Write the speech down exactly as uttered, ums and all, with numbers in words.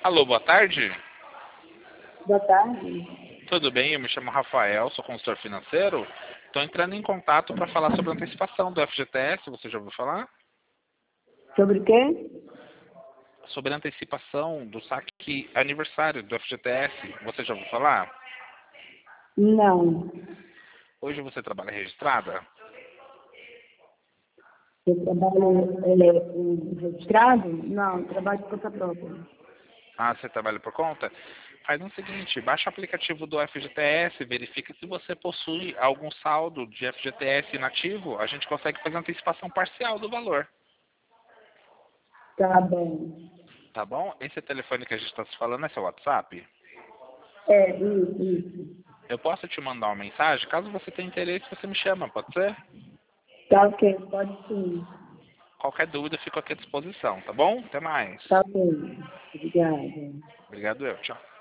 Alô, boa tarde. Boa tarde. Tudo bem? Eu me chamo Rafael, sou consultor financeiro. Estou entrando em contato para falar sobre a antecipação do F G T S. Você já ouviu falar? Sobre o quê? Sobre a antecipação do saque aniversário do F G T S. Você já ouviu falar? Não. Hoje você trabalha registrada? Eu trabalho é, em registrado? Não, eu trabalho por conta própria. Ah, você trabalha por conta? Faz o seguinte, baixa o aplicativo do F G T S, verifica se você possui algum saldo de F G T S inativo, a gente consegue fazer antecipação parcial do valor. Tá bom. Tá bom? Esse telefone que a gente está se falando é seu WhatsApp? É, isso, isso. Eu posso te mandar uma mensagem? Caso você tenha interesse, você me chama, pode ser? Tá ok, pode sim. Qualquer dúvida, eu fico aqui à disposição, tá bom? Até mais. Tá ok. Obrigada. Obrigado eu, tchau.